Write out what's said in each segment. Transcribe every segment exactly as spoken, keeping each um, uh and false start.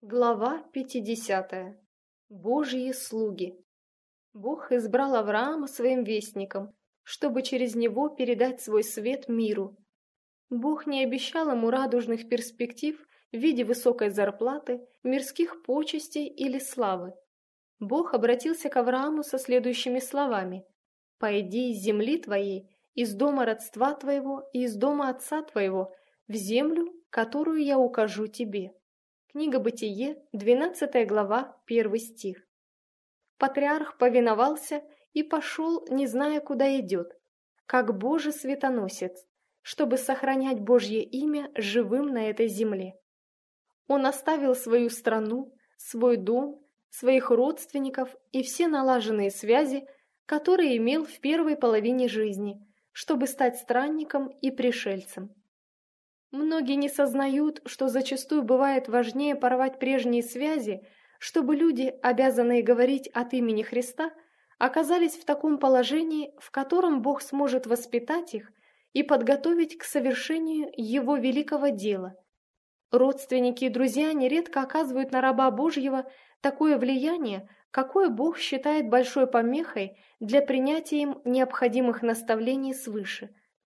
Глава пятидесятая. Божьи слуги. Бог избрал Авраама своим вестником, чтобы через него передать свой свет миру. Бог не обещал ему радужных перспектив в виде высокой зарплаты, мирских почестей или славы. Бог обратился к Аврааму со следующими словами: «Пойди из земли твоей, из дома родства твоего и из дома отца твоего, в землю, которую я укажу тебе». Книга Бытие, двенадцатая глава, первый стих. Патриарх повиновался и пошел, не зная, куда идет, как Божий светоносец, чтобы сохранять Божье имя живым на этой земле. Он оставил свою страну, свой дом, своих родственников и все налаженные связи, которые имел в первой половине жизни, чтобы стать странником и пришельцем. Многие не сознают, что зачастую бывает важнее порвать прежние связи, чтобы люди, обязанные говорить от имени Христа, оказались в таком положении, в котором Бог сможет воспитать их и подготовить к совершению Его великого дела. Родственники и друзья нередко оказывают на раба Божьего такое влияние, какое Бог считает большой помехой для принятия им необходимых наставлений свыше.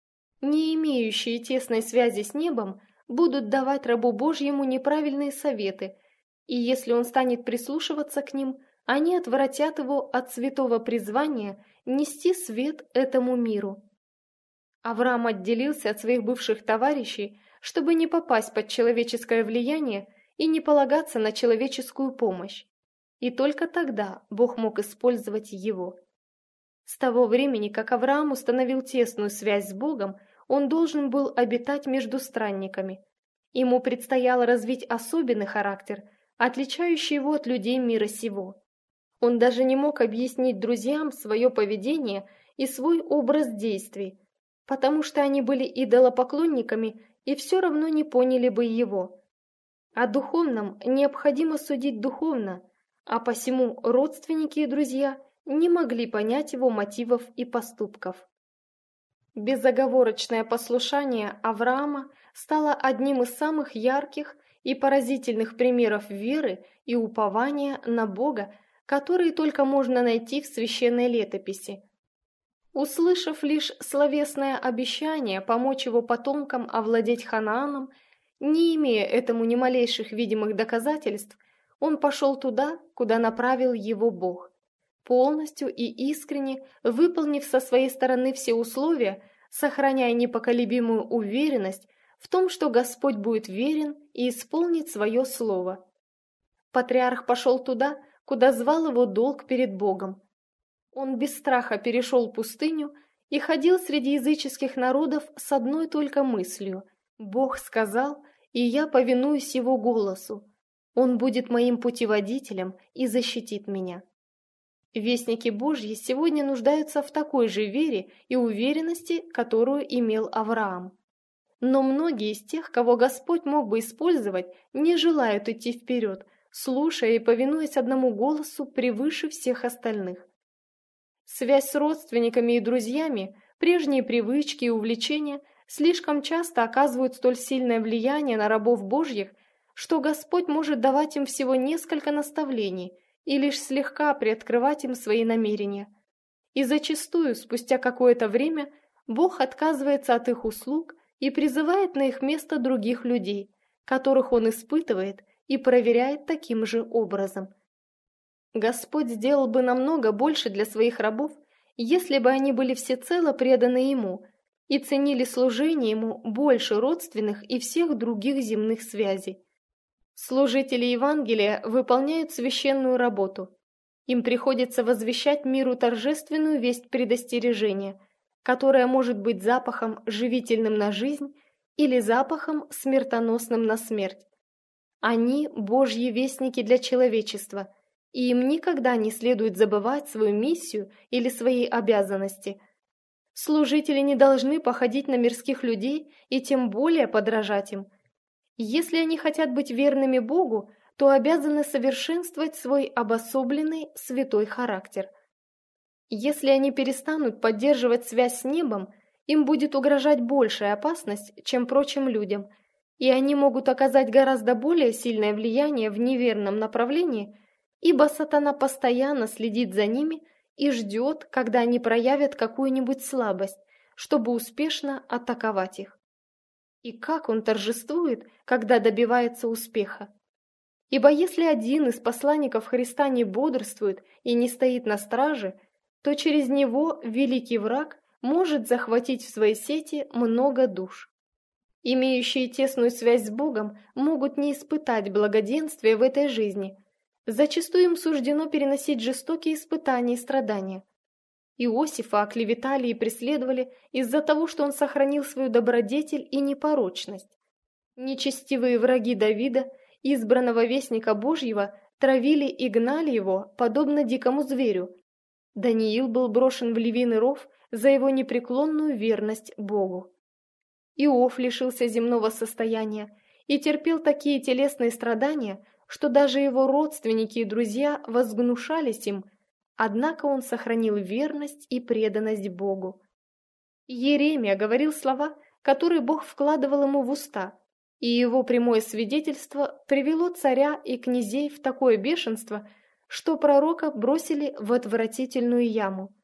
Не имеющие тесной связи с небом будут давать рабу Божьему неправильные советы, и если он станет прислушиваться к ним, они отвратят его от святого призвания нести свет этому миру. Авраам отделился от своих бывших товарищей, чтобы не попасть под человеческое влияние и не полагаться на человеческую помощь. И только тогда Бог мог использовать его. С того времени, как Авраам установил тесную связь с Богом, он должен был обитать между странниками. Ему предстояло развить особенный характер, отличающий его от людей мира сего. Он даже не мог объяснить друзьям свое поведение и свой образ действий, потому что они были идолопоклонниками и все равно не поняли бы его. О духовном необходимо судить духовно, а посему родственники и друзья не могли понять его мотивов и поступков. Безоговорочное послушание Авраама стало одним из самых ярких и поразительных примеров веры и упования на Бога, которые только можно найти в священной летописи. Услышав лишь словесное обещание помочь его потомкам овладеть Ханааном, не имея этому ни малейших видимых доказательств, он пошел туда, куда направил его Бог. Полностью и искренне выполнив со своей стороны все условия, сохраняя непоколебимую уверенность в том, что Господь будет верен и исполнит свое слово. Патриарх пошел туда, куда звал его долг перед Богом. Он без страха перешел пустыню и ходил среди языческих народов с одной только мыслью: «Бог сказал, и я повинуюсь Его голосу. Он будет моим путеводителем и защитит меня». Вестники Божьи сегодня нуждаются в такой же вере и уверенности, которую имел Авраам. Но многие из тех, кого Господь мог бы использовать, не желают идти вперед, слушая и повинуясь одному голосу превыше всех остальных. Связь с родственниками и друзьями, прежние привычки и увлечения слишком часто оказывают столь сильное влияние на рабов Божьих, что Господь может давать им всего несколько наставлений и лишь слегка приоткрывать им свои намерения. И зачастую, спустя какое-то время, Бог отказывается от их услуг и призывает на их место других людей, которых Он испытывает и проверяет таким же образом. Господь сделал бы намного больше для своих рабов, если бы они были всецело преданы Ему и ценили служение Ему больше родственных и всех других земных связей. Служители Евангелия выполняют священную работу. Им приходится возвещать миру торжественную весть предостережения, которая может быть запахом, живительным на жизнь, или запахом, смертоносным на смерть. Они – Божьи вестники для человечества, и им никогда не следует забывать свою миссию или свои обязанности. Служители не должны походить на мирских людей и тем более подражать им. Если они хотят быть верными Богу, то обязаны совершенствовать свой обособленный святой характер. Если они перестанут поддерживать связь с небом, им будет угрожать большая опасность, чем прочим людям, и они могут оказать гораздо более сильное влияние в неверном направлении, ибо сатана постоянно следит за ними и ждет, когда они проявят какую-нибудь слабость, чтобы успешно атаковать их. И как он торжествует, когда добивается успеха! Ибо если один из посланников Христа не бодрствует и не стоит на страже, то через него великий враг может захватить в свои сети много душ. Имеющие тесную связь с Богом могут не испытать благоденствия в этой жизни. Зачастую им суждено переносить жестокие испытания и страдания. Иосифа оклеветали и преследовали из-за того, что он сохранил свою добродетель и непорочность. Нечестивые враги Давида, избранного вестника Божьего, травили и гнали его, подобно дикому зверю. Даниил был брошен в львиный ров за его непреклонную верность Богу. Иов лишился земного состояния и терпел такие телесные страдания, что даже его родственники и друзья возгнушались им, однако он сохранил верность и преданность Богу. Иеремия говорил слова, которые Бог вкладывал ему в уста, и его прямое свидетельство привело царя и князей в такое бешенство, что пророка бросили в отвратительную яму.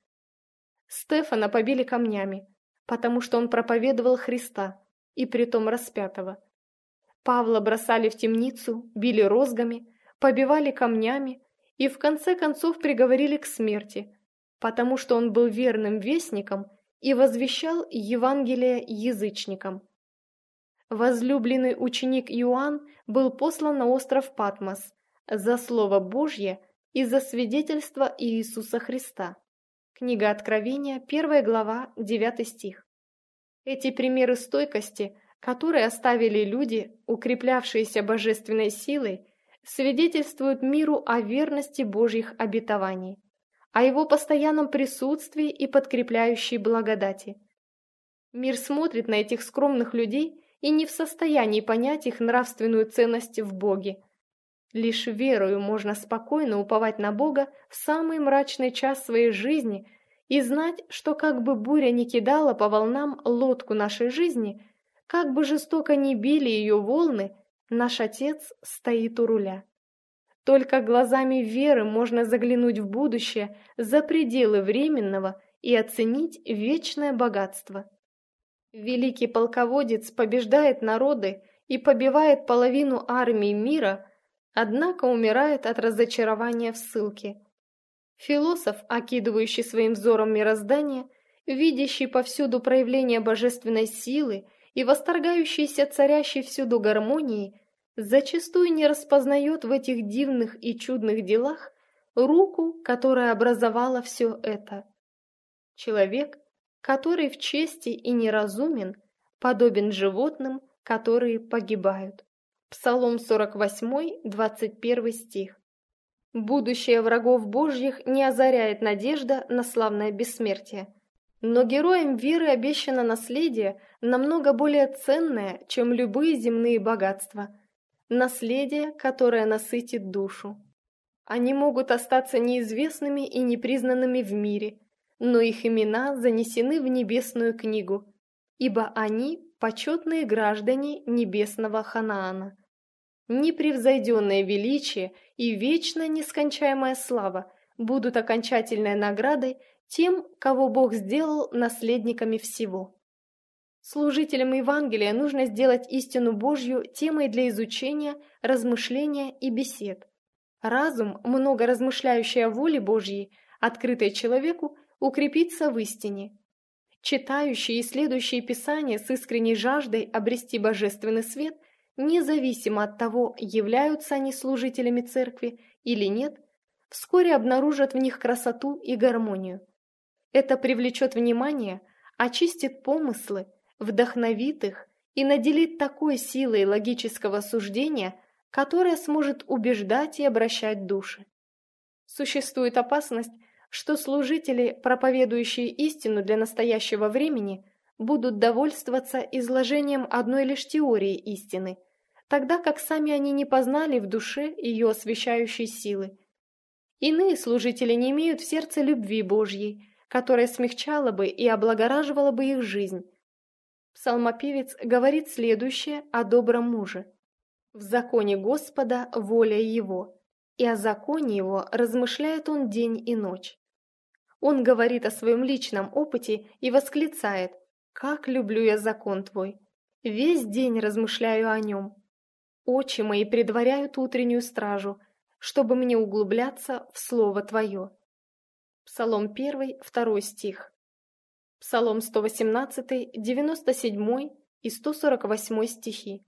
Стефана побили камнями, потому что он проповедовал Христа, и притом распятого. Павла бросали в темницу, били розгами, побивали камнями и в конце концов приговорили к смерти, потому что он был верным вестником и возвещал Евангелие язычникам. Возлюбленный ученик Иоанн был послан на остров Патмос за Слово Божье и за свидетельство Иисуса Христа. Книга Откровения, первая глава, девятый стих. Эти примеры стойкости, которые оставили люди, укреплявшиеся божественной силой, свидетельствуют миру о верности Божьих обетований, о его постоянном присутствии и подкрепляющей благодати. Мир смотрит на этих скромных людей и не в состоянии понять их нравственную ценность в Боге. Лишь верою можно спокойно уповать на Бога в самый мрачный час своей жизни и знать, что как бы буря ни кидала по волнам лодку нашей жизни, как бы жестоко ни били ее волны, наш Отец стоит у руля. Только глазами веры можно заглянуть в будущее за пределы временного и оценить вечное богатство. Великий полководец побеждает народы и побивает половину армии мира, однако умирает от разочарования в ссылке. Философ, окидывающий своим взором мироздание, видящий повсюду проявление божественной силы и восторгающийся царящей всюду гармонией, зачастую не распознает в этих дивных и чудных делах руку, которая образовала все это. Человек, который в чести и неразумен, подобен животным, которые погибают. Псалом сорок восемь, двадцать первый стих. Будущее врагов Божьих не озаряет надежда на славное бессмертие. Но героям веры обещано наследие, намного более ценное, чем любые земные богатства. Наследие, которое насытит душу. Они могут остаться неизвестными и непризнанными в мире, но их имена занесены в небесную книгу, ибо они – почетные граждане небесного Ханаана. Непревзойденное величие и вечно нескончаемая слава будут окончательной наградой тем, кого Бог сделал наследниками всего. Служителям Евангелия нужно сделать истину Божью темой для изучения, размышления и бесед. Разум, много размышляющий о воле Божьей, открытой человеку, укрепится в истине. Читающие и исследующие Писания с искренней жаждой обрести божественный свет, независимо от того, являются они служителями церкви или нет, вскоре обнаружат в них красоту и гармонию. Это привлечет внимание, очистит помыслы, вдохновит их и наделит такой силой логического суждения, которая сможет убеждать и обращать души. Существует опасность, что служители, проповедующие истину для настоящего времени, будут довольствоваться изложением одной лишь теории истины, тогда как сами они не познали в душе ее освещающей силы. Иные служители не имеют в сердце любви Божьей, которая смягчала бы и облагораживала бы их жизнь. Псалмопевец говорит следующее о добром муже. «В законе Господа воля его, и о законе его размышляет он день и ночь». Он говорит о своем личном опыте и восклицает: «Как люблю я закон твой! Весь день размышляю о нем. Очи мои предваряют утреннюю стражу, чтобы мне углубляться в слово твое». Псалом один, второй стих. Псалом сто восемнадцатый, девяносто седьмой и сто сорок восьмой стихи.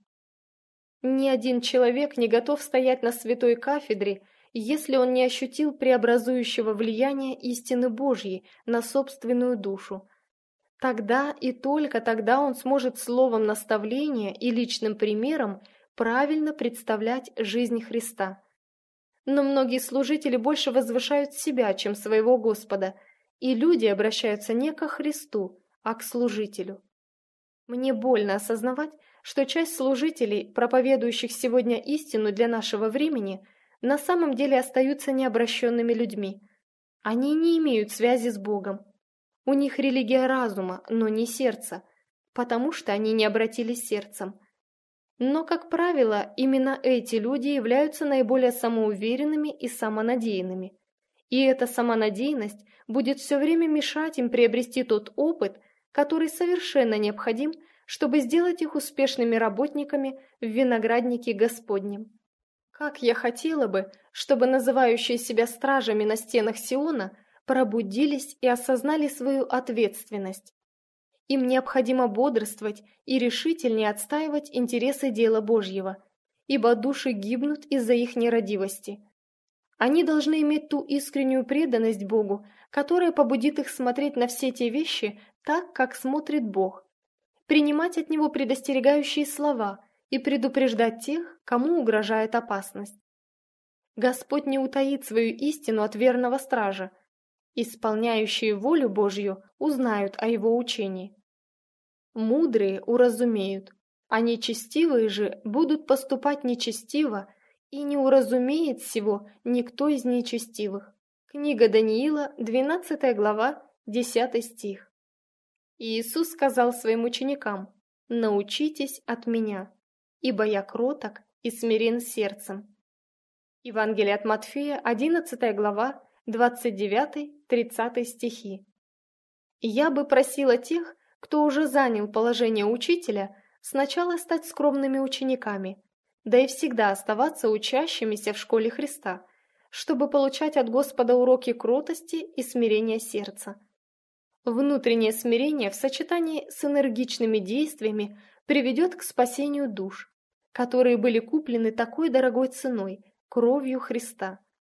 Ни один человек не готов стоять на святой кафедре, если он не ощутил преобразующего влияния истины Божьей на собственную душу. Тогда и только тогда он сможет словом наставления и личным примером правильно представлять жизнь Христа. Но многие служители больше возвышают себя, чем своего Господа, и люди обращаются не ко Христу, а к служителю. Мне больно осознавать, что часть служителей, проповедующих сегодня истину для нашего времени, на самом деле остаются необращенными людьми. Они не имеют связи с Богом. У них религия разума, но не сердца, потому что они не обратились сердцем. Но, как правило, именно эти люди являются наиболее самоуверенными и самонадеянными. И эта самонадеянность будет все время мешать им приобрести тот опыт, который совершенно необходим, чтобы сделать их успешными работниками в винограднике Господнем. Как я хотела бы, чтобы называющие себя стражами на стенах Сиона пробудились и осознали свою ответственность. Им необходимо бодрствовать и решительнее отстаивать интересы дела Божьего, ибо души гибнут из-за их нерадивости. Они должны иметь ту искреннюю преданность Богу, которая побудит их смотреть на все те вещи так, как смотрит Бог, принимать от Него предостерегающие слова и предупреждать тех, кому угрожает опасность. Господь не утаит свою истину от верного стража. Исполняющие волю Божью узнают о Его учении. Мудрые уразумеют, а нечестивые же будут поступать нечестиво, и не уразумеет сего никто из нечестивых. Книга Даниила, двенадцатая глава, десятый стих. И Иисус сказал своим ученикам: «Научитесь от Меня, ибо Я кроток и смирен сердцем». Евангелие от Матфея, одиннадцатая глава, двадцать девятый — тридцатый стихи. Я бы просила тех, кто уже занял положение учителя, сначала стать скромными учениками, да и всегда оставаться учащимися в школе Христа, чтобы получать от Господа уроки кротости и смирения сердца. Внутреннее смирение в сочетании с энергичными действиями приведет к спасению душ, которые были куплены такой дорогой ценой, кровью Христа.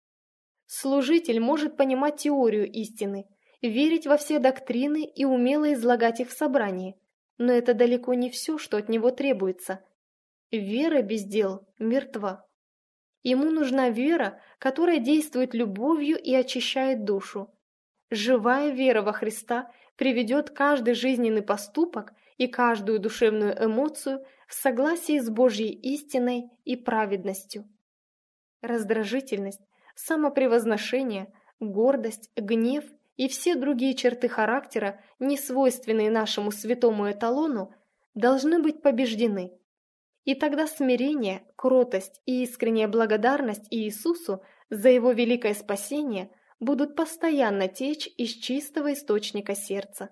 Служитель может понимать теорию истины, верить во все доктрины и умело излагать их в собрании, но это далеко не все, что от него требуется. Вера без дел мертва. Ему нужна вера, которая действует любовью и очищает душу. Живая вера во Христа приведет каждый жизненный поступок и каждую душевную эмоцию в согласии с Божьей истиной и праведностью. Раздражительность, самопревозношение, гордость, гнев и все другие черты характера, не свойственные нашему святому эталону, должны быть побеждены. И тогда смирение, кротость и искренняя благодарность Иисусу за Его великое спасение будут постоянно течь из чистого источника сердца.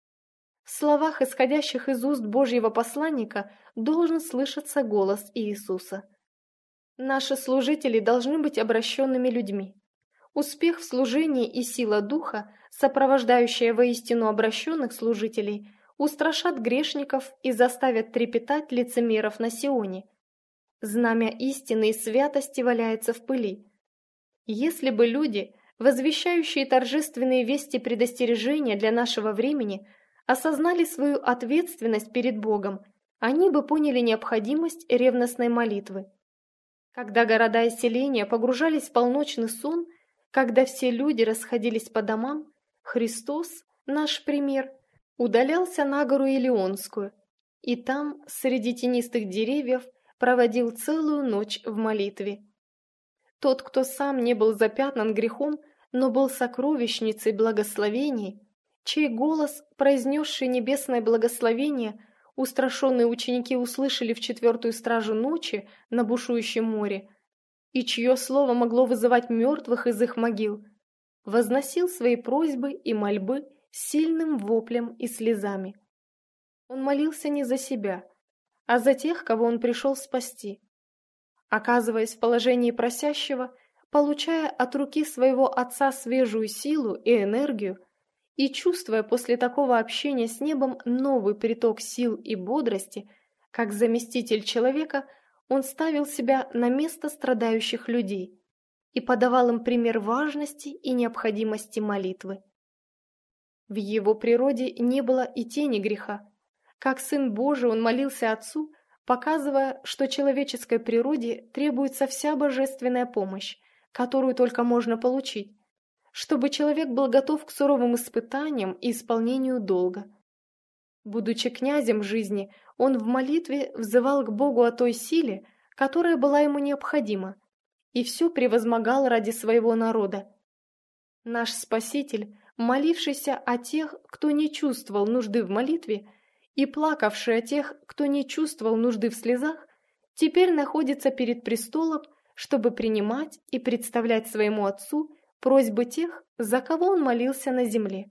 В словах, исходящих из уст Божьего посланника, должен слышаться голос Иисуса. Наши служители должны быть обращенными людьми. Успех в служении и сила духа, сопровождающая воистину обращенных служителей, устрашат грешников и заставят трепетать лицемеров на Сионе. Знамя истины и святости валяется в пыли. Если бы люди, возвещающие торжественные вести предостережения для нашего времени, осознали свою ответственность перед Богом, они бы поняли необходимость ревностной молитвы. Когда города и селения погружались в полночный сон, когда все люди расходились по домам, Христос, наш пример, удалялся на гору Илионскую, и там, среди тенистых деревьев, проводил целую ночь в молитве. Тот, кто сам не был запятнан грехом, но был сокровищницей благословений, чей голос, произнесший небесное благословение, устрашенные ученики услышали в четвертую стражу ночи на бушующем море, и чье слово могло вызывать мертвых из их могил, возносил свои просьбы и мольбы сильным воплем и слезами. Он молился не за себя, а за тех, кого он пришел спасти. Оказываясь в положении просящего, получая от руки своего отца свежую силу и энергию, и чувствуя после такого общения с небом новый приток сил и бодрости, как заместитель человека, он ставил себя на место страдающих людей и подавал им пример важности и необходимости молитвы. В его природе не было и тени греха. Как Сын Божий он молился Отцу, показывая, что человеческой природе требуется вся божественная помощь, которую только можно получить, чтобы человек был готов к суровым испытаниям и исполнению долга. Будучи князем жизни, он в молитве взывал к Богу о той силе, которая была ему необходима, и все превозмогал ради своего народа. Наш Спаситель, молившийся о тех, кто не чувствовал нужды в молитве, и плакавший о тех, кто не чувствовал нужды в слезах, теперь находится перед престолом, чтобы принимать и представлять своему Отцу просьбы тех, за кого он молился на земле.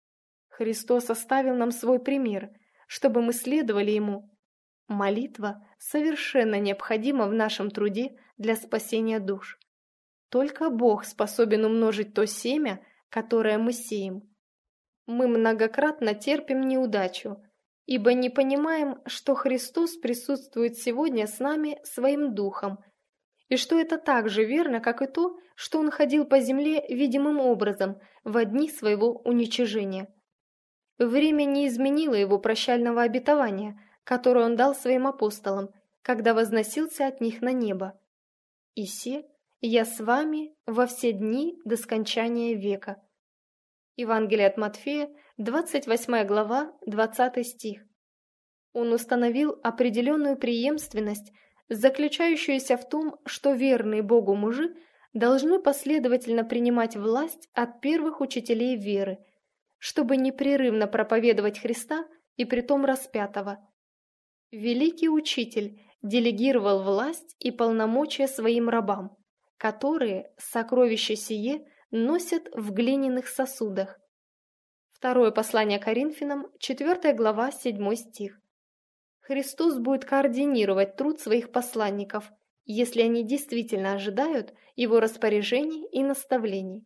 Христос оставил нам свой пример, чтобы мы следовали Ему. Молитва совершенно необходима в нашем труде для спасения душ. Только Бог способен умножить то семя, которое мы сеем. Мы многократно терпим неудачу, ибо не понимаем, что Христос присутствует сегодня с нами своим Духом, и что это так же верно, как и то, что Он ходил по земле видимым образом в дни своего уничижения. Время не изменило Его прощального обетования, которое Он дал Своим апостолам, когда возносился от них на небо. «И се, я с вами во все дни до скончания века». Евангелие от Матфея, двадцать восьмая глава, двадцатый стих. Он установил определенную преемственность, заключающуюся в том, что верные Богу мужи должны последовательно принимать власть от первых учителей веры, чтобы непрерывно проповедовать Христа и притом распятого. Великий Учитель делегировал власть и полномочия своим рабам, которые сокровища сие носят в глиняных сосудах. Второе послание Коринфянам, четвертая глава, седьмой стих. Христос будет координировать труд своих посланников, если они действительно ожидают Его распоряжений и наставлений.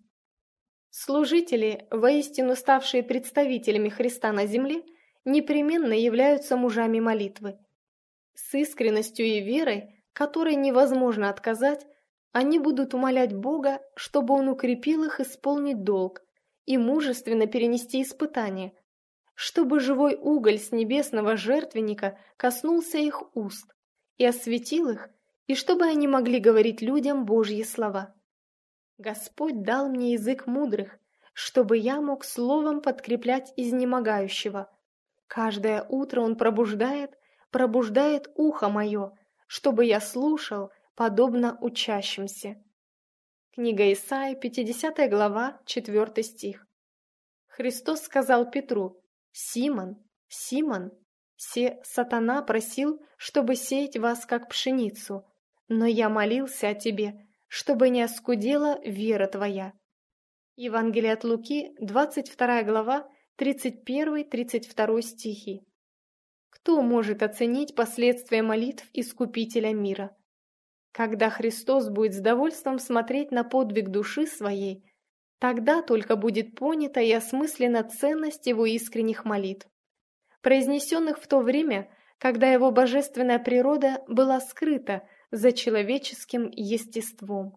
Служители, воистину ставшие представителями Христа на земле, непременно являются мужами молитвы. С искренностью и верой, которой невозможно отказать, они будут умолять Бога, чтобы Он укрепил их исполнить долг и мужественно перенести испытания, чтобы живой уголь с небесного жертвенника коснулся их уст и осветил их, и чтобы они могли говорить людям Божьи слова. Господь дал мне язык мудрых, чтобы я мог словом подкреплять изнемогающего. Каждое утро Он пробуждает, пробуждает ухо мое, чтобы я слушал, подобно учащимся. Книга Исаии, пятидесятая глава, четвертый стих. Христос сказал Петру: «Симон, Симон, се сатана просил, чтобы сеять вас, как пшеницу, но я молился о тебе, чтобы не оскудела вера твоя». Евангелие от Луки, двадцать вторая глава, тридцать первый — тридцать второй стихи. Кто может оценить последствия молитв Искупителя мира? Когда Христос будет с довольством смотреть на подвиг души своей, тогда только будет понята и осмыслена ценность Его искренних молитв, произнесенных в то время, когда Его божественная природа была скрыта за человеческим естеством.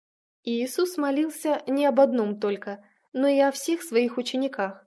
И Иисус молился не об одном только, но и о всех своих учениках.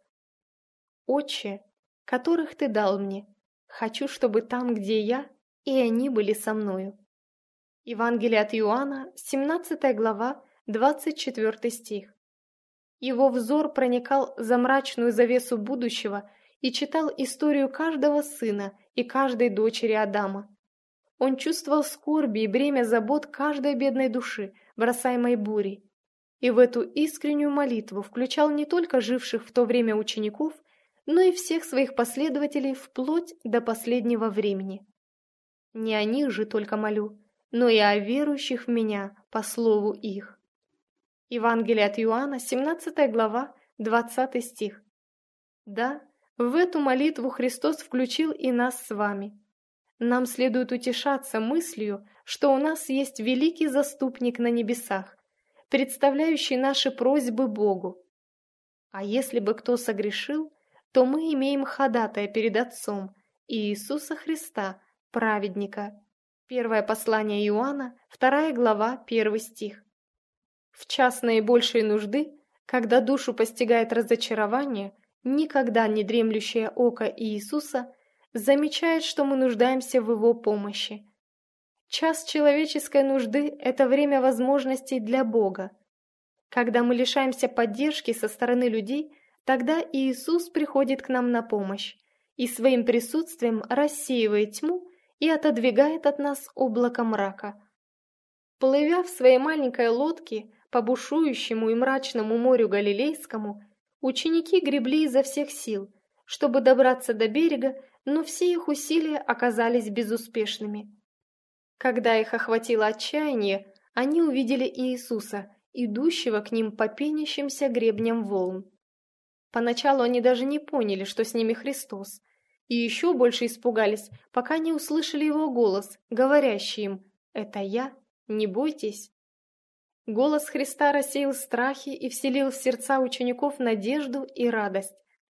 «Отче, которых Ты дал мне, хочу, чтобы там, где я, и они были со мною». Евангелие от Иоанна, семнадцатая глава, двадцать четвертый стих. Его взор проникал за мрачную завесу будущего и читал историю каждого сына и каждой дочери Адама. Он чувствовал скорби и бремя забот каждой бедной души, бросаемой бурей, и в эту искреннюю молитву включал не только живших в то время учеников, но и всех своих последователей вплоть до последнего времени. Не о них же только молю, но и о верующих в меня по слову их. Евангелие от Иоанна, семнадцатая глава, двадцатый стих. Да, в эту молитву Христос включил и нас с вами. Нам следует утешаться мыслью, что у нас есть великий заступник на небесах, представляющий наши просьбы Богу. А если бы кто согрешил, то мы имеем ходатая перед Отцом, Иисуса Христа, праведника. Первое послание Иоанна, вторая глава, первый стих. В час наибольшей нужды, когда душу постигает разочарование, никогда не дремлющее око Иисуса замечает, что мы нуждаемся в Его помощи. Час человеческой нужды – это время возможностей для Бога. Когда мы лишаемся поддержки со стороны людей, тогда Иисус приходит к нам на помощь и своим присутствием рассеивает тьму и отодвигает от нас облако мрака. Плывя в своей маленькой лодке по бушующему и мрачному морю Галилейскому, ученики гребли изо всех сил, чтобы добраться до берега, но все их усилия оказались безуспешными. Когда их охватило отчаяние, они увидели Иисуса, идущего к ним по пенящимся гребням волн. Поначалу они даже не поняли, что с ними Христос, и еще больше испугались, пока не услышали Его голос, говорящий им: «Это я, не бойтесь». Голос Христа рассеял страхи и вселил в сердца учеников надежду и радость.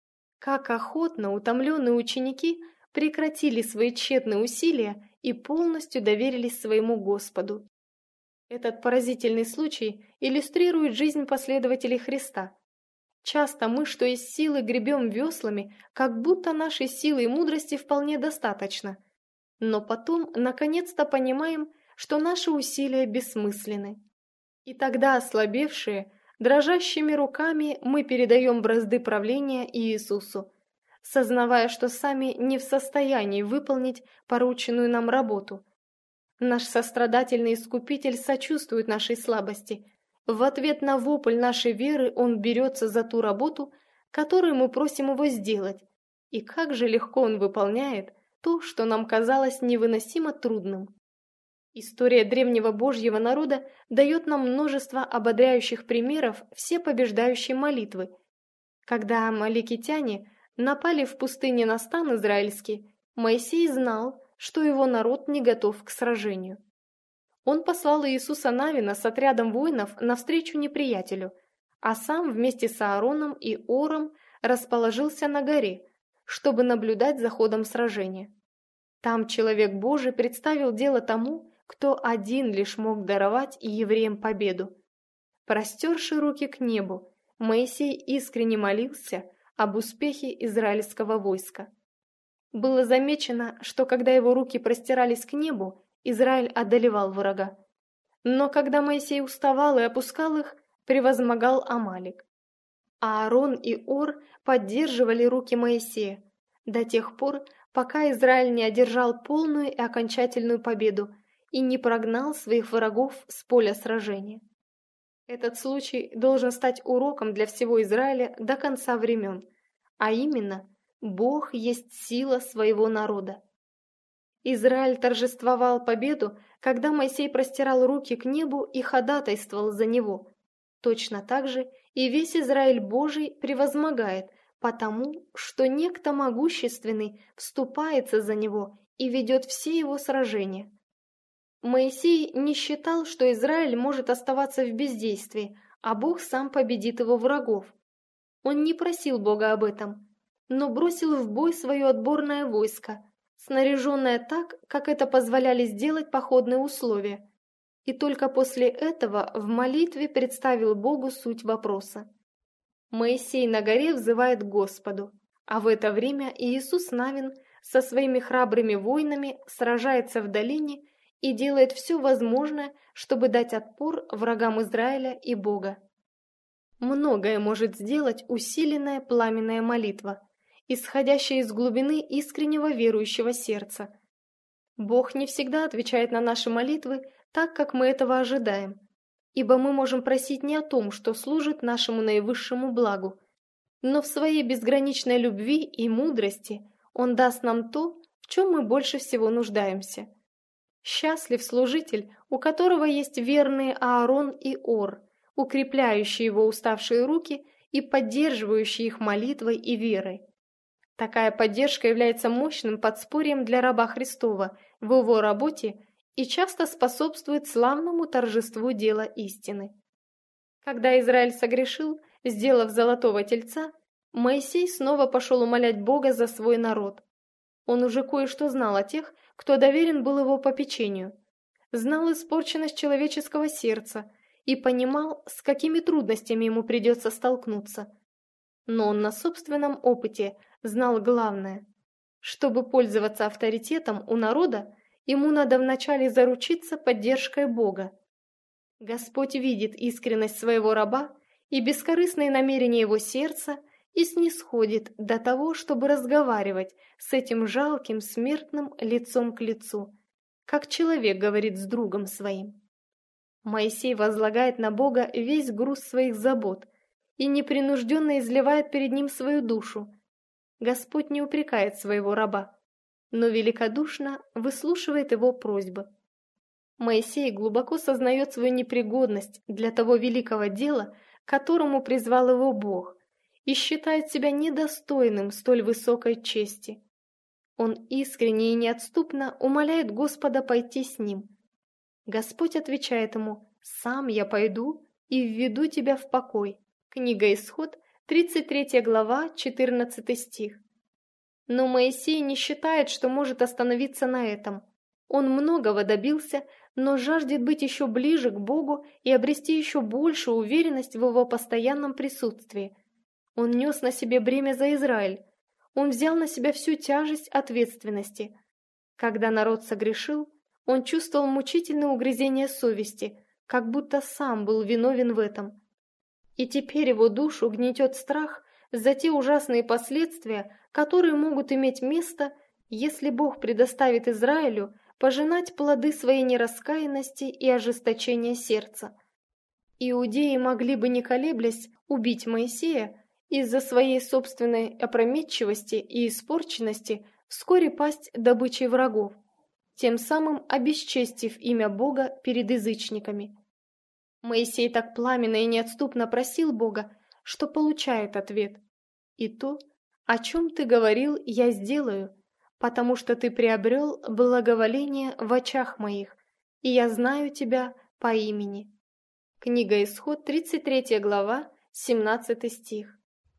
Как охотно утомленные ученики прекратили свои тщетные усилия и полностью доверились своему Господу. Этот поразительный случай иллюстрирует жизнь последователей Христа. Часто мы, что из силы, гребем веслами, как будто нашей силы и мудрости вполне достаточно. Но потом, наконец-то, понимаем, что наши усилия бессмысленны. И тогда, ослабевшие, дрожащими руками мы передаем бразды правления Иисусу, сознавая, что сами не в состоянии выполнить порученную нам работу. Наш сострадательный Искупитель сочувствует нашей слабости. В ответ на вопль нашей веры Он берется за ту работу, которую мы просим Его сделать. И как же легко Он выполняет то, что нам казалось невыносимо трудным. История древнего Божьего народа дает нам множество ободряющих примеров всепобеждающей молитвы. Когда амаликитяне напали в пустыне на стан израильский, Моисей знал, что его народ не готов к сражению. Он послал Иисуса Навина с отрядом воинов навстречу неприятелю, а сам вместе с Аароном и Ором расположился на горе, чтобы наблюдать за ходом сражения. Там человек Божий представил дело тому, кто один лишь мог даровать и евреям победу. Простерши руки к небу, Моисей искренне молился об успехе израильского войска. Было замечено, что когда его руки простирались к небу, Израиль одолевал врага. Но когда Моисей уставал и опускал их, превозмогал Амалик. Аарон и Ор поддерживали руки Моисея до тех пор, пока Израиль не одержал полную и окончательную победу и не прогнал своих врагов с поля сражения. Этот случай должен стать уроком для всего Израиля до конца времен, а именно, Бог есть сила своего народа. Израиль торжествовал победу, когда Моисей простирал руки к небу и ходатайствовал за него. Точно так же и весь Израиль Божий превозмогает, потому что некто могущественный вступается за него и ведет все его сражения. Моисей не считал, что Израиль может оставаться в бездействии, а Бог сам победит его врагов. Он не просил Бога об этом, но бросил в бой свое отборное войско, снаряженное так, как это позволяли сделать походные условия, и только после этого в молитве представил Богу суть вопроса. Моисей на горе взывает к Господу, а в это время Иисус Навин со своими храбрыми воинами сражается в долине и делает все возможное, чтобы дать отпор врагам Израиля и Бога. Многое может сделать усиленная пламенная молитва, исходящая из глубины искреннего верующего сердца. Бог не всегда отвечает на наши молитвы так, как мы этого ожидаем, ибо мы можем просить не о том, что служит нашему наивысшему благу, но в своей безграничной любви и мудрости Он даст нам то, в чем мы больше всего нуждаемся. Счастлив служитель, у которого есть верные Аарон и Ор, укрепляющие его уставшие руки и поддерживающие их молитвой и верой. Такая поддержка является мощным подспорьем для раба Христова в его работе и часто способствует славному торжеству дела истины. Когда Израиль согрешил, сделав золотого тельца, Моисей снова пошел умолять Бога за свой народ. Он уже кое-что знал о тех, кто доверен был его попечению, знал испорченность человеческого сердца и понимал, с какими трудностями ему придется столкнуться. Но он на собственном опыте знал главное. Чтобы пользоваться авторитетом у народа, ему надо вначале заручиться поддержкой Бога. Господь видит искренность своего раба и бескорыстные намерения его сердца и снисходит до того, чтобы разговаривать с этим жалким смертным лицом к лицу, как человек говорит с другом своим. Моисей возлагает на Бога весь груз своих забот и непринужденно изливает перед ним свою душу. Господь не упрекает своего раба, но великодушно выслушивает его просьбы. Моисей глубоко сознает свою непригодность для того великого дела, к которому призвал его Бог, и считает себя недостойным столь высокой чести. Он искренне и неотступно умоляет Господа пойти с ним. Господь отвечает ему: «Сам я пойду и введу тебя в покой». Книга Исход, тридцать третья глава, четырнадцатый стих. Но Моисей не считает, что может остановиться на этом. Он многого добился, но жаждет быть еще ближе к Богу и обрести еще большую уверенность в его постоянном присутствии. Он нес на себе бремя за Израиль. Он взял на себя всю тяжесть ответственности. Когда народ согрешил, он чувствовал мучительное угрызение совести, как будто сам был виновен в этом. И теперь его душу гнетет страх за те ужасные последствия, которые могут иметь место, если Бог предоставит Израилю пожинать плоды своей нераскаянности и ожесточения сердца. Иудеи могли бы, не колеблясь, убить Моисея, из-за своей собственной опрометчивости и испорченности вскоре пасть добычей врагов, тем самым обесчестив имя Бога перед язычниками. Моисей так пламенно и неотступно просил Бога, что получает ответ: «И то, о чем ты говорил, я сделаю, потому что ты приобрел благоволение в очах моих, и я знаю тебя по имени». Книга Исход, тридцать третья глава, семнадцатый стих.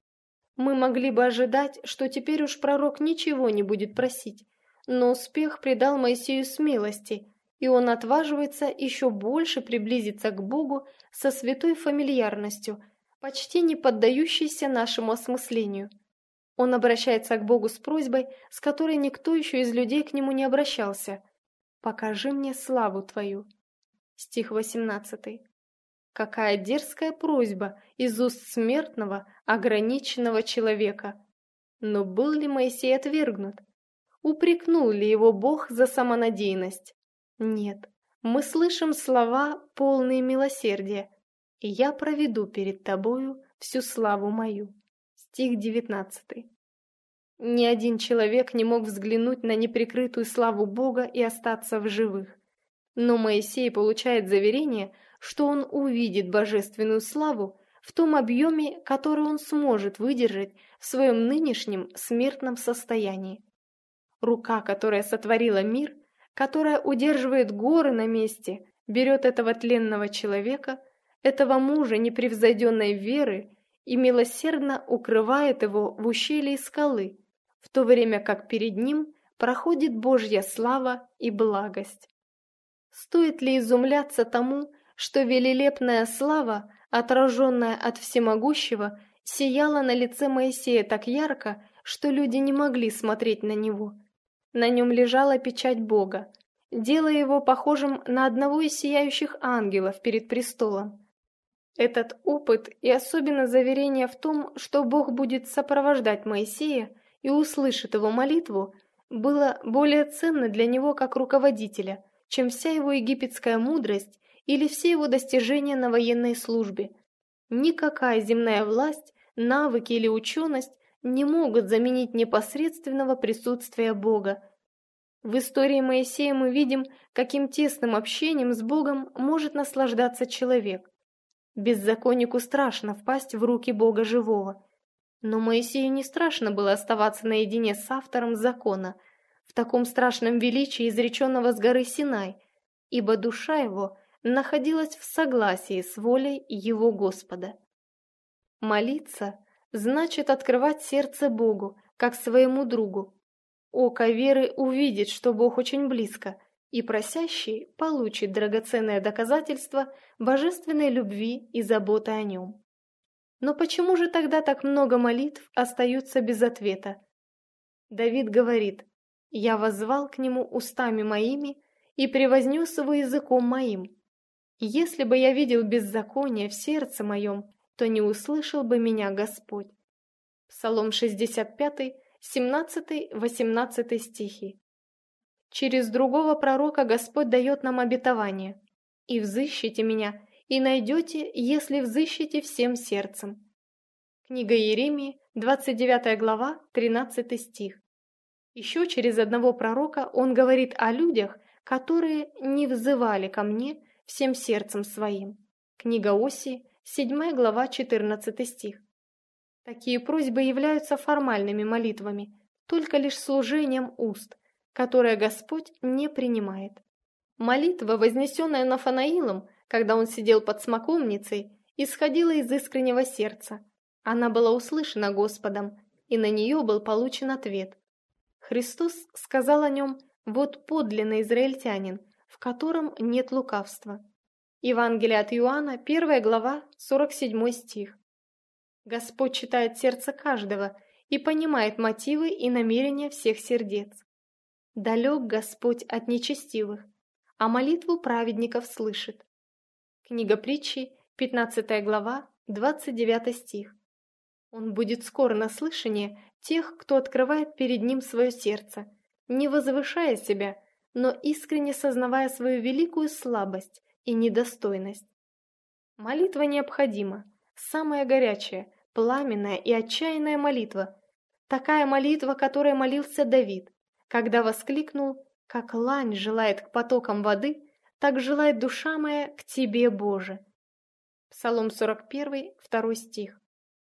Мы могли бы ожидать, что теперь уж пророк ничего не будет просить, но успех придал Моисею смелости, и он отваживается еще больше приблизиться к Богу со святой фамильярностью, почти не поддающейся нашему осмыслению. Он обращается к Богу с просьбой, с которой никто еще из людей к нему не обращался: «Покажи мне славу Твою». Стих восемнадцатый. Какая дерзкая просьба из уст смертного, ограниченного человека! Но был ли Моисей отвергнут? Упрекнул ли его Бог за самонадеянность? Нет, мы слышим слова, полные милосердия: «И я проведу перед тобою всю славу мою». Стих девятнадцатый. Ни один человек не мог взглянуть на неприкрытую славу Бога и остаться в живых. Но Моисей получает заверение, что он увидит божественную славу в том объеме, который он сможет выдержать в своем нынешнем смертном состоянии. Рука, которая сотворила мир, которая удерживает горы на месте, берет этого тленного человека, этого мужа непревзойденной веры, и милосердно укрывает его в ущелье скалы, в то время как перед ним проходит Божья слава и благость. Стоит ли изумляться тому, что велелепная слава, отраженная от Всемогущего, сияла на лице Моисея так ярко, что люди не могли смотреть на него? На нем лежала печать Бога, делая его похожим на одного из сияющих ангелов перед престолом. Этот опыт и особенно заверение в том, что Бог будет сопровождать Моисея и услышит его молитву, было более ценно для него как руководителя, чем вся его египетская мудрость или все его достижения на военной службе. Никакая земная власть навыки или ученость не могут заменить непосредственного присутствия Бога. В истории Моисея мы видим, каким тесным общением с Богом может наслаждаться человек. Беззаконнику страшно впасть в руки Бога живого. Но Моисею не страшно было оставаться наедине с автором закона, в таком страшном величии, изреченного с горы Синай, ибо душа его находилась в согласии с волей его Господа. Молиться значит открывать сердце Богу, как своему другу. Око веры увидит, что Бог очень близко, и просящий получит драгоценное доказательство божественной любви и заботы о нем. Но почему же тогда так много молитв остаются без ответа? Давид говорит: «Я воззвал к нему устами моими и превознес его языком моим. Если бы я видел беззаконие в сердце моем, то не услышал бы меня Господь». Псалом шестьдесят пять, семнадцатый-восемнадцатый стихи. Через другого пророка Господь дает нам обетование: «И взыщите меня, и найдете, если взыщете всем сердцем». Книга Иеремии, двадцать девятая глава, тринадцатый стих. Еще через одного пророка он говорит о людях, которые не взывали ко мне всем сердцем своим. Книга Осии, седьмая глава, четырнадцатый стих. Такие просьбы являются формальными молитвами, только лишь служением уст, которое Господь не принимает. Молитва, вознесенная Нафанаилом, когда он сидел под смоковницей, исходила из искреннего сердца. Она была услышана Господом, и на нее был получен ответ. Христос сказал о нем: «Вот подлинный израильтянин, в котором нет лукавства». Евангелие от Иоанна, первая глава, сорок седьмой стих. Господь читает сердце каждого и понимает мотивы и намерения всех сердец. Далек Господь от нечестивых, а молитву праведников слышит. Книга Притчи, пятнадцатая глава, двадцать девятый стих. Он будет скоро на слышание тех, кто открывает перед ним свое сердце, не возвышая себя, но искренне сознавая свою великую слабость и недостойность. Молитва необходима, самая горячая, пламенная и отчаянная молитва, такая молитва, которой молился Давид, когда воскликнул: «Как лань желает к потокам воды, так желает душа моя к Тебе, Боже». Псалом сорок один, второй стих.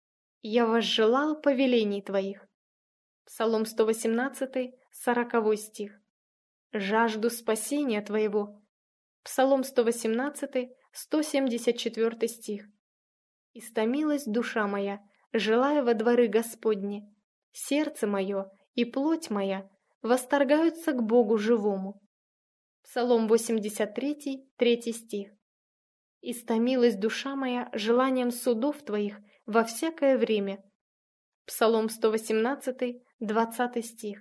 «Я возжелал повелений Твоих». Псалом сто восемнадцатый, сороковой стих. «Жажду спасения Твоего». Псалом сто восемнадцатый, сто семьдесят четвёртый стих. «Истомилась душа моя, желая во дворы Господни. Сердце мое и плоть моя восторгаются к Богу живому». Псалом восемьдесят три, третий стих. «Истомилась душа моя желанием судов Твоих во всякое время». Псалом сто восемнадцатый, двадцатый стих.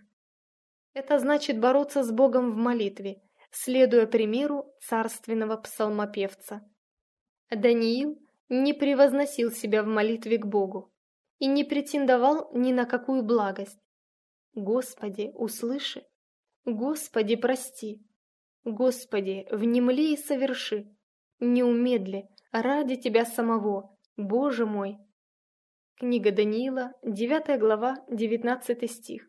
Это значит бороться с Богом в молитве, следуя примеру царственного псалмопевца. Даниил не превозносил себя в молитве к Богу и не претендовал ни на какую благость. «Господи, услыши! Господи, прости! Господи, внемли и соверши! Не умедли, ради Тебя самого, Боже мой!» Книга Даниила, девятая глава, девятнадцатый стих.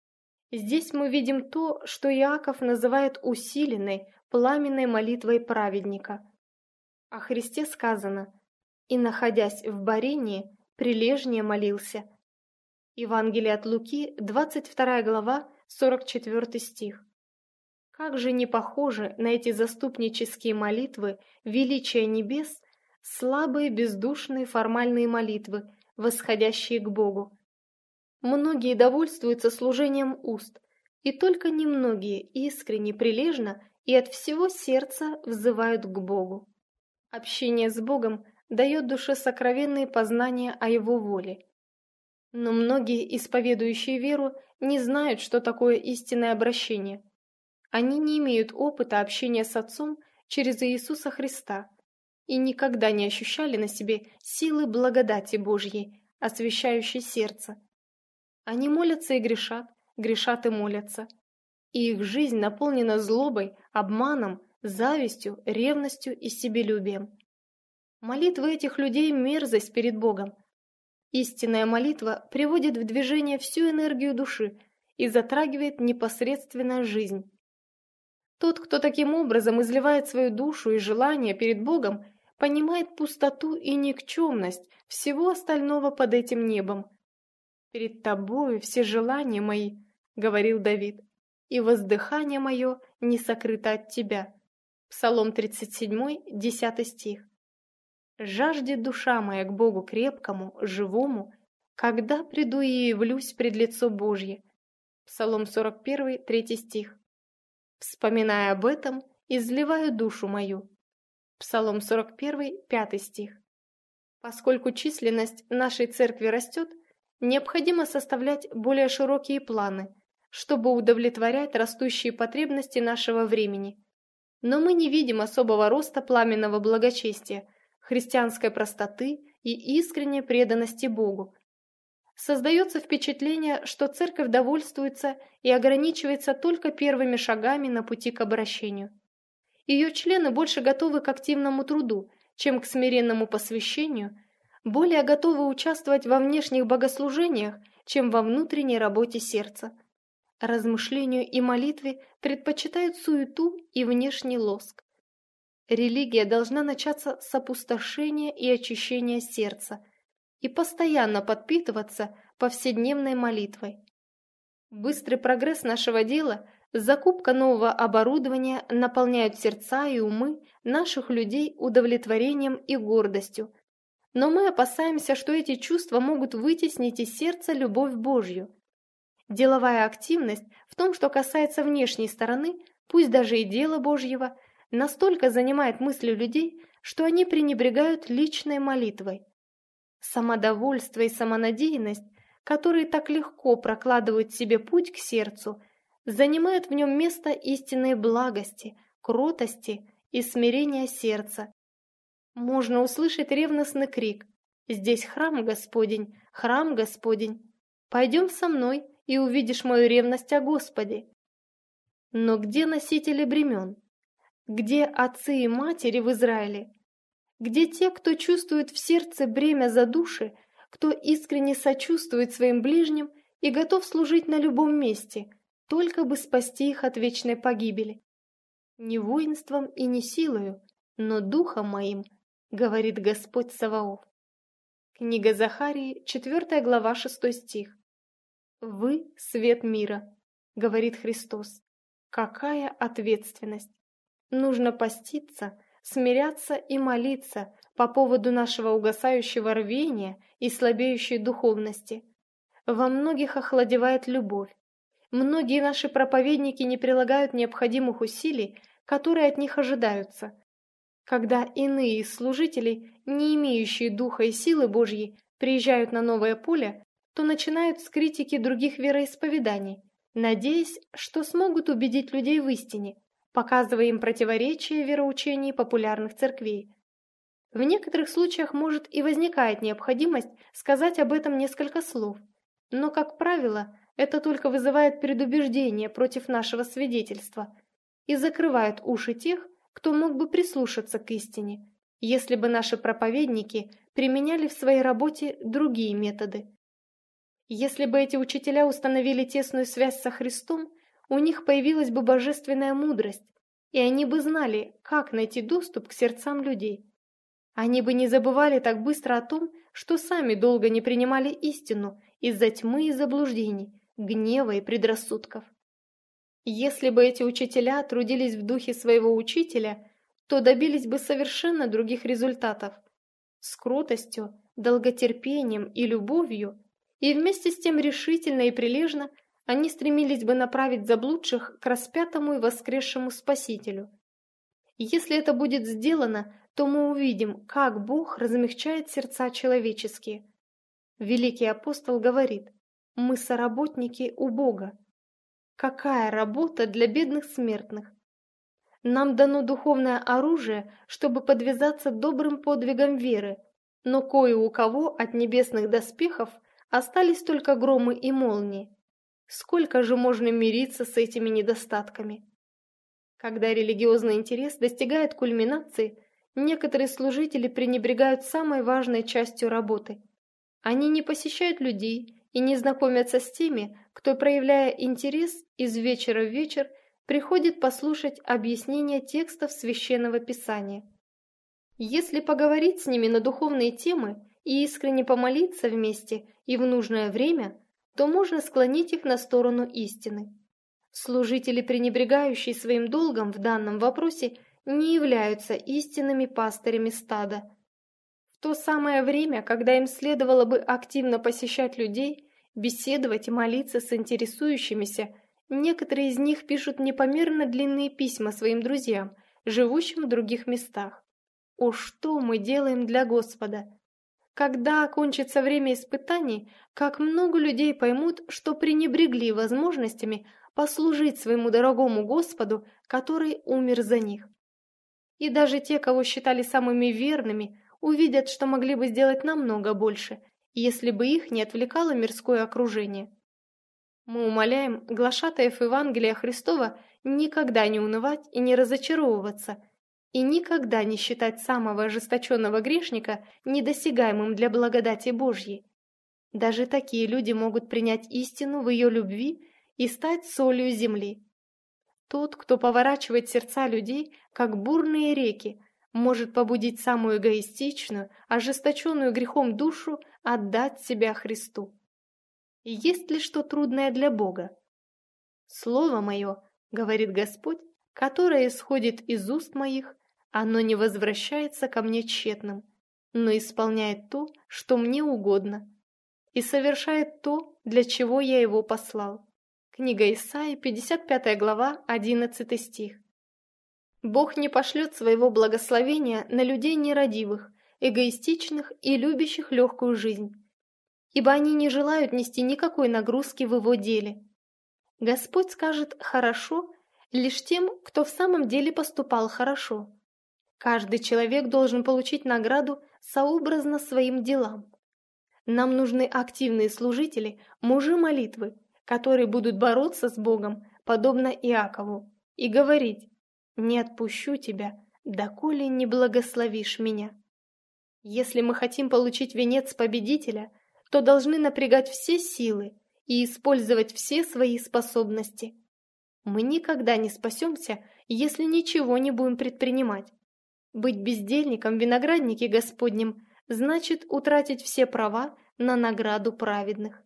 Здесь мы видим то, что Иаков называет усиленной, пламенной молитвой праведника. О Христе сказано: «И, находясь в борении, прилежнее молился». Евангелие от Луки, двадцать вторая глава, сорок четвёртый стих. Как же не похожи на эти заступнические молитвы величия небес слабые, бездушные формальные молитвы, восходящие к Богу. Многие довольствуются служением уст, и только немногие искренне, прилежно и от всего сердца взывают к Богу. Общение с Богом дает душе сокровенные познания о Его воле. Но многие, исповедующие веру, не знают, что такое истинное обращение. Они не имеют опыта общения с Отцом через Иисуса Христа и никогда не ощущали на себе силы благодати Божьей, освящающей сердце. Они молятся и грешат, грешат и молятся. И их жизнь наполнена злобой, обманом, завистью, ревностью и себелюбием. Молитвы этих людей – мерзость перед Богом. Истинная молитва приводит в движение всю энергию души и затрагивает непосредственно жизнь. Тот, кто таким образом изливает свою душу и желания перед Богом, понимает пустоту и никчемность всего остального под этим небом. «Перед тобою все желания мои, — говорил Давид, — и воздыхание мое не сокрыто от тебя». Псалом тридцать семь, десятый стих. «Жаждет душа моя к Богу крепкому, живому, когда приду и явлюсь пред лицо Божье». Псалом сорок один, третий стих. «Вспоминая об этом, изливаю душу мою». Псалом сорок один, пятый стих. Поскольку численность нашей церкви растет, необходимо составлять более широкие планы, чтобы удовлетворять растущие потребности нашего времени. Но мы не видим особого роста пламенного благочестия, христианской простоты и искренней преданности Богу. Создается впечатление, что церковь довольствуется и ограничивается только первыми шагами на пути к обращению. Ее члены больше готовы к активному труду, чем к смиренному посвящению, более готовы участвовать во внешних богослужениях, чем во внутренней работе сердца. Размышлению и молитве предпочитают суету и внешний лоск. Религия должна начаться с опустошения и очищения сердца и постоянно подпитываться повседневной молитвой. Быстрый прогресс нашего дела, закупка нового оборудования наполняют сердца и умы наших людей удовлетворением и гордостью. Но мы опасаемся, что эти чувства могут вытеснить из сердца любовь Божью. Деловая активность в том, что касается внешней стороны, пусть даже и дела Божьего, настолько занимает мысли людей, что они пренебрегают личной молитвой. Самодовольство и самонадеянность, которые так легко прокладывают себе путь к сердцу, занимают в нем место истинной благости, кротости и смирения сердца. Можно услышать ревностный крик: «Здесь храм Господень, храм Господень! Пойдем со мной, и увидишь мою ревность о Господе». Но где носители бремен? Где отцы и матери в Израиле? Где те, кто чувствует в сердце бремя за души, кто искренне сочувствует своим ближним и готов служить на любом месте, только бы спасти их от вечной погибели? «Не воинством и не силою, но духом моим, — говорит Господь Саваоф». Книга Захарии, четвёртая глава, шестой стих. «Вы — свет мира, — говорит Христос». Какая ответственность! Нужно поститься, смиряться и молиться по поводу нашего угасающего рвения и слабеющей духовности. Во многих охладевает любовь. Многие наши проповедники не прилагают необходимых усилий, которые от них ожидаются. Когда иные из служителей, не имеющие духа и силы Божьей, приезжают на новое поле, то начинают с критики других вероисповеданий, надеясь, что смогут убедить людей в истине, показывая им противоречия вероучений популярных церквей. В некоторых случаях может и возникает необходимость сказать об этом несколько слов, но, как правило, это только вызывает предубеждение против нашего свидетельства и закрывает уши тех, кто мог бы прислушаться к истине, если бы наши проповедники применяли в своей работе другие методы. Если бы эти учителя установили тесную связь со Христом, у них появилась бы божественная мудрость, и они бы знали, как найти доступ к сердцам людей. Они бы не забывали так быстро о том, что сами долго не принимали истину из-за тьмы и заблуждений, гнева и предрассудков. Если бы эти учителя трудились в духе своего учителя, то добились бы совершенно других результатов. С кротостью, долготерпением и любовью, и вместе с тем решительно и прилежно они стремились бы направить заблудших к распятому и воскресшему Спасителю. Если это будет сделано, то мы увидим, как Бог размягчает сердца человеческие. Великий апостол говорит: «Мы соработники у Бога». Какая работа для бедных смертных! Нам дано духовное оружие, чтобы подвязаться добрым подвигом веры, но кое у кого от небесных доспехов остались только громы и молнии. Сколько же можно мириться с этими недостатками? Когда религиозный интерес достигает кульминации, некоторые служители пренебрегают самой важной частью работы. Они не посещают людей и не знакомятся с теми, кто, проявляя интерес, из вечера в вечер приходит послушать объяснения текстов Священного Писания. Если поговорить с ними на духовные темы и искренне помолиться вместе и в нужное время, то можно склонить их на сторону истины. Служители, пренебрегающие своим долгом в данном вопросе, не являются истинными пастырями стада. В то самое время, когда им следовало бы активно посещать людей, беседовать и молиться с интересующимися, некоторые из них пишут непомерно длинные письма своим друзьям, живущим в других местах. О, что мы делаем для Господа! Когда окончится время испытаний, как много людей поймут, что пренебрегли возможностями послужить своему дорогому Господу, который умер за них. И даже те, кого считали самыми верными, увидят, что могли бы сделать намного больше, если бы их не отвлекало мирское окружение. Мы умоляем глашатаев Евангелия Христова никогда не унывать и не разочаровываться, и никогда не считать самого ожесточенного грешника недосягаемым для благодати Божьей. Даже такие люди могут принять истину в ее любви и стать солью земли. Тот, кто поворачивает сердца людей, как бурные реки, может побудить самую эгоистичную, ожесточенную грехом душу отдать себя Христу. И есть ли что трудное для Бога? Слово мое, говорит Господь, которое исходит из уст моих, оно не возвращается ко мне тщетным, но исполняет то, что мне угодно, и совершает то, для чего я его послал. Книга Исаии, пятьдесят пятая глава, одиннадцатый стих. Бог не пошлет своего благословения на людей нерадивых, эгоистичных и любящих легкую жизнь, ибо они не желают нести никакой нагрузки в его деле. Господь скажет «хорошо» лишь тем, кто в самом деле поступал хорошо. Каждый человек должен получить награду сообразно своим делам. Нам нужны активные служители, мужи молитвы, которые будут бороться с Богом, подобно Иакову, и говорить: «Не отпущу тебя, доколе не благословишь меня». Если мы хотим получить венец победителя, то должны напрягать все силы и использовать все свои способности. Мы никогда не спасемся, если ничего не будем предпринимать. Быть бездельником в винограднике Господнем значит утратить все права на награду праведных.